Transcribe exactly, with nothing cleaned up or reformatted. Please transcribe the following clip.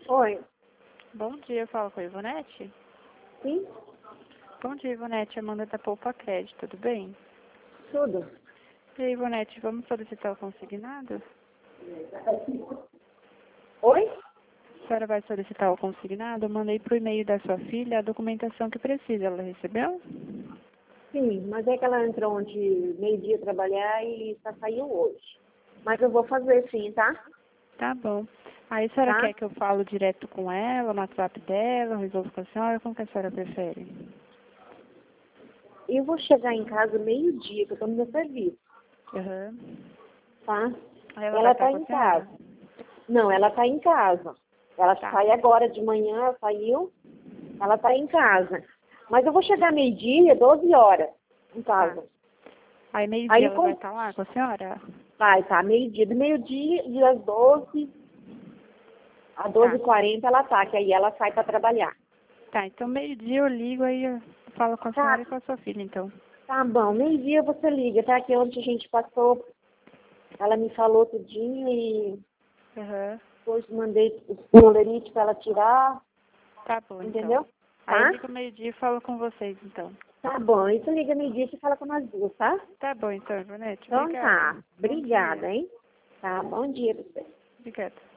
Oi. Bom dia, eu falo com a Ivonete. Sim? Bom dia, Ivonete. Amanda da Poupa Crédito, tudo bem? Tudo. E aí, Ivonete, vamos solicitar o consignado? Oi? A senhora vai solicitar o consignado? Eu mandei pro e-mail da sua filha a documentação que precisa. Ela recebeu? Sim, mas é que ela entrou ontem meio-dia trabalhar e só saiu hoje. Mas eu vou fazer sim, tá? Tá bom. Aí a senhora Tá? quer que eu falo direto com ela, no WhatsApp dela, eu resolvo com a senhora? Como que a senhora prefere? Eu vou chegar em casa meio-dia, que eu tô no meu serviço, Aham. tá? Aí ela vai Ela estar tá com a em senhora? casa. Não, ela tá em casa. Ela Tá. sai agora de manhã, ela saiu, ela tá em casa. Mas eu vou chegar meio-dia, doze horas, em casa. Tá. Aí meio-dia Aí ela vai com... estar lá com a senhora? vai, tá, meio-dia. Do meio-dia e às doze, às doze Tá. e quarenta ela tá, que aí ela sai pra trabalhar. Tá, então meio-dia eu ligo, aí eu falo com a Tá, senhora e com a sua filha, então. tá bom. Meio-dia você liga, tá? Que ontem a gente passou, ela me falou tudinho e Aham. depois mandei o numerite pra ela tirar, Tá bom, então. entendeu? Aí eu Tá? ligo meio-dia e falo com vocês, então. Tá bom. Aí você liga meio-dia e você fala com nós duas, tá? Tá bom, então, Ivonete. Então Obrigada. tá. Bom dia. Obrigada, hein? Tá, bom dia pra você. Obrigada.